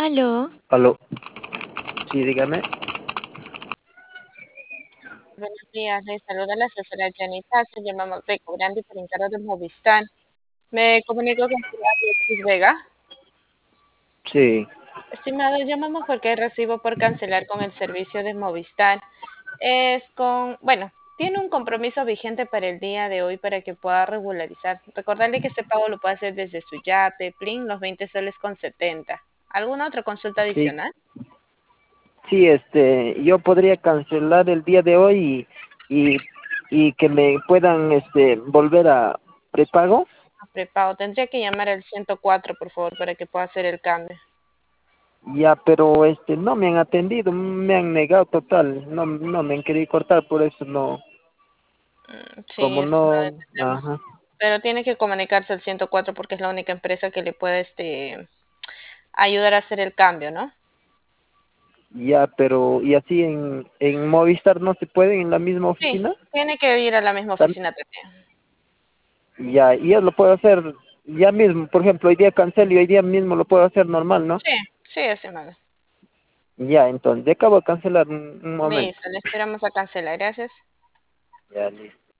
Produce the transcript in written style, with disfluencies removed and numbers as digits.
Aló, Aló, sí, dígame. Buenos días, les saluda la asesora Janita, se llama de Cobrandi por encargo de Movistar. Me comunico con su Alexis Vega. Sí, Estimado, llamamos porque hay recibo por cancelar con el servicio de Movistar. Bueno, tiene un compromiso vigente para el día de hoy para que pueda regularizar. Recordarle que este pago lo puede hacer desde su yate, Plin, los 20 soles con 70. ¿Alguna otra consulta sí, adicional? sí, yo podría cancelar el día de hoy y, y que me puedan, volver a prepago. Prepago. Tendría que llamar al 104, por favor, para que pueda hacer el cambio. Ya, pero, no me han atendido, me han negado total, no me han querido cortar, por eso no, Sí, como estimado, no, entendemos. ajá, Pero tiene que comunicarse al 104 porque es la única empresa que le puede ayudar a hacer el cambio, ¿no? ya, pero, y así en Movistar no se puede en la misma Sí, oficina. tiene que ir a la misma Tam- oficina también. Ya, y yo lo puedo hacer ya mismo, por ejemplo, hoy día cancelo y hoy día mismo lo puedo hacer normal, ¿no? Sí, sí, estimado. Ya, entonces, acabo de cancelar un momento. Listo, le esperamos a cancelar. Gracias. Ya, listo.